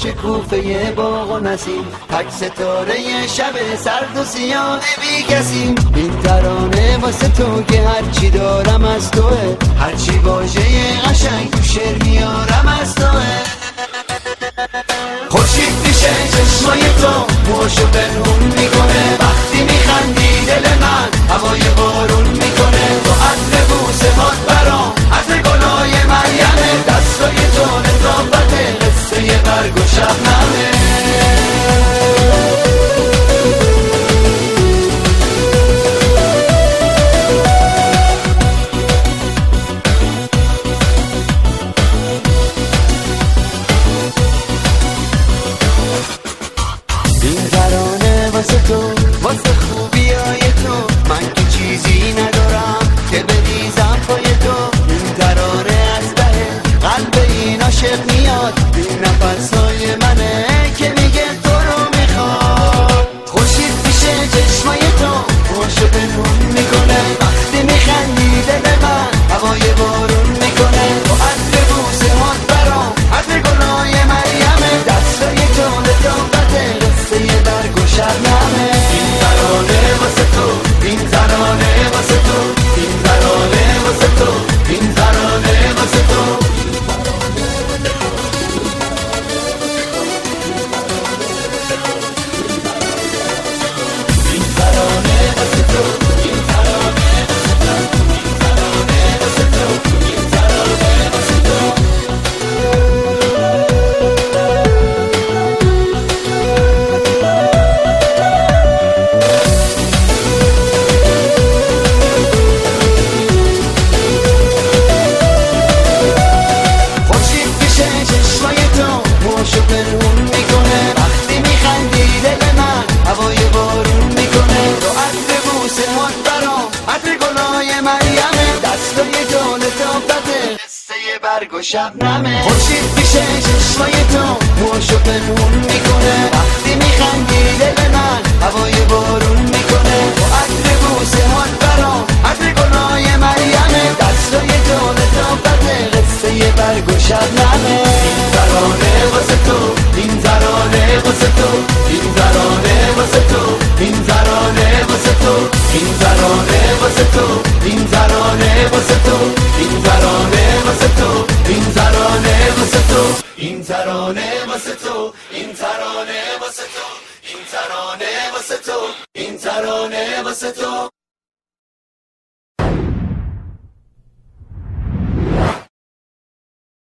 شکوفه باغ و نسیم، تک ستاره شب سرد و سیاه بی کسیم. این ترانه واسه تو که هرچی دارم از توه، هرچی واژه قشنگ تو شعر میارم از توه. خورشید میشه چشمای تو، موشو پنهون میکنه، وقتی میخندی دل من هوای بارون میکنه. تو عطر بوسه هات برام عطر گلای مریمه، دستای تو لطافت قصه برگ و شبنمه. این ترانه واسه تو، واسه خوبیای تو، من که چیزی ندارم که بریزم پای تو. این ترانه از ته قلب این عاشق میاد، این نفسای منه که میگه تو رو میخواد. خورشید میشه چشمای تو، موشو پنهون میکنه، وقتی میخندی دل من هوای بارون میکنه. تو عطر بوسه هات برام عطر گلای مریمه، دستای تو لطافت قصه برگ و شبنمه. این ترانه واسه تو، این ترانه واسه تو، این ترانه واسه تو، این ترانه واسه تو. برگ و شبنمه. خورشید میشه چشمای تو، موشو پنهون میکنه، وقتی میخندی دل من هوای بارون میکنه. تو عطر بوسه هات برام عطر گلای مریمه، دستای تو لطافت قصه برگ و شبنمه. این ترانه واسه تو، این ترانه واسه تو، این ترانه واسه تو، این ترانه واسه تو، این ترانه واسه تو، این ترانه واسه تو، این ترانه واسه تو، این ترانه واسه تو، این ترانه واسه تو، این ترانه واسه تو، این ترانه واسه تو، این ترانه واسه تو.